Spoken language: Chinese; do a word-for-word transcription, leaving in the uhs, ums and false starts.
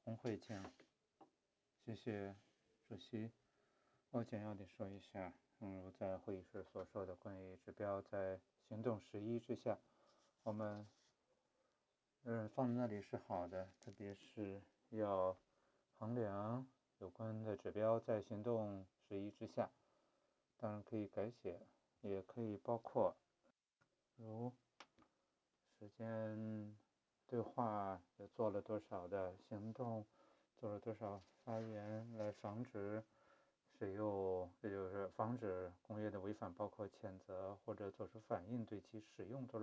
红会见，谢谢主席。我简要地说一下，正如在会议室所说的，关于指标在行动十一之下，我们嗯放在那里是好的，特别是要衡量有关的指标在行动十一之下，当然可以改写，也可以包括如时间对话也做了多少的行动，做了多少发言来防止使用，也就是防止工业的违反，包括谴责或者做出反应对其使用做